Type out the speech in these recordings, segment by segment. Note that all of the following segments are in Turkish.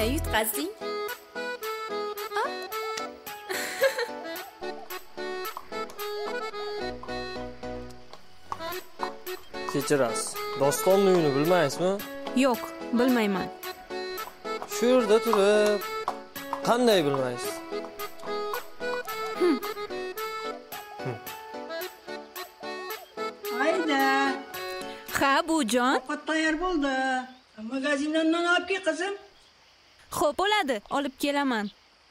Qani yutqazding? Kechirasiz. Dostonning uyini bilmaysizmi? Yo'q, bilmayman. Shu yerda turib, qanday bilmaysiz? Hayda. Ha, bujon. Ovqat tayyor bo'ldi. Magazindan non olib kel qizim. Xo'p bo'ladi, olib kelaman.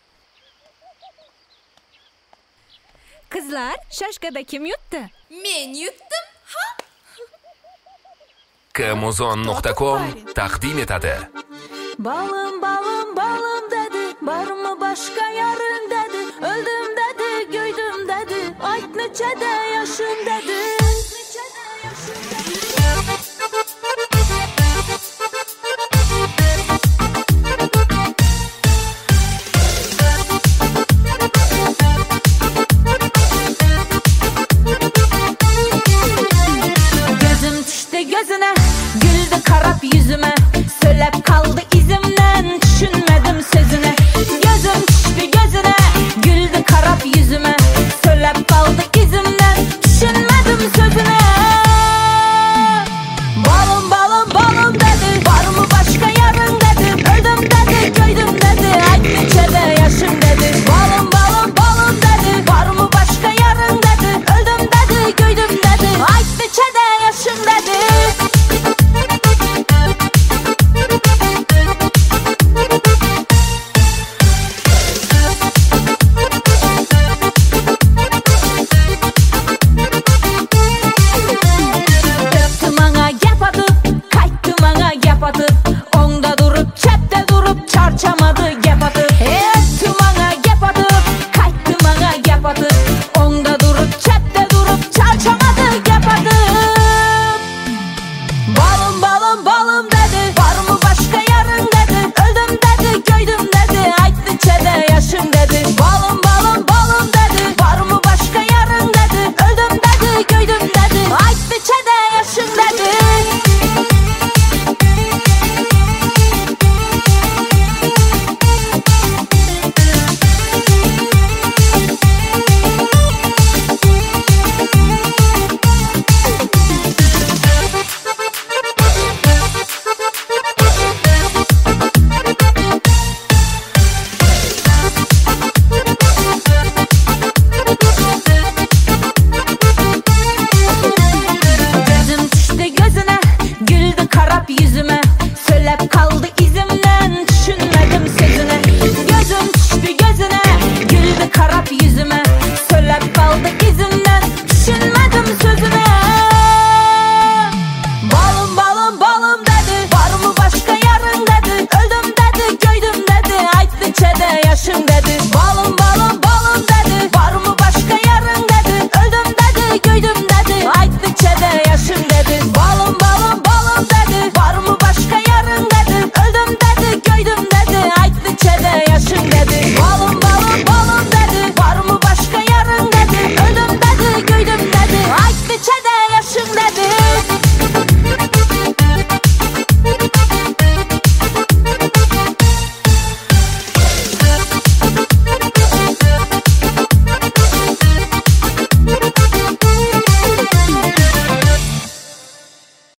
Qizlar, shashkada kim yutdi? Men yutdim. Kmozon.com taqdim etadi. Balım balım balım dedi, barımı başka yarın dedi, öldüm dedi, göydüm dedi, ayt neçede yaşın dedi. Gözüm düştü gözüne, güldü karap yüzüme, söylep kaldı izimden, düşünmedim sözüne. Gözüm düştü gözüne, güldü karap yüzüme, söylep kaldı izimden, düşünmedim sözüne. Balım balım balım dedi, var mı başka yarın dedi, öldüm dedi, göydüm dedi, ay neçede yaşın dedi. Balım balım balım dedi, var mı başka yarın dedi, öldüm dedi, göydüm dedi, ay neçede yaşın dedi. Döktüm ana gep atıp, kayttım ana gep atıp, onda durup, çepte durup, çarçamadı gep atıp. Öptüm ana gep atıp, kayttım ana gep atıp, onda durup, çepte durup, çarçamadı gep atıp. Balım balım balım dedi, var mı başka yarın dedi, öldüm dedi, göydüm dedi, ayt neçede yaşın dedi. Balım balım balım dedi, var mı başka yarın dedi, öldüm dedi, göydüm dedi, ayt neçede yaşın dedi. Gözüm düştü gözüne, güldü karap yüzüme, söylep kaldı izimden, düşünmedim sözüne. Gözüm düştü gözüne, güldü karap yüzüme,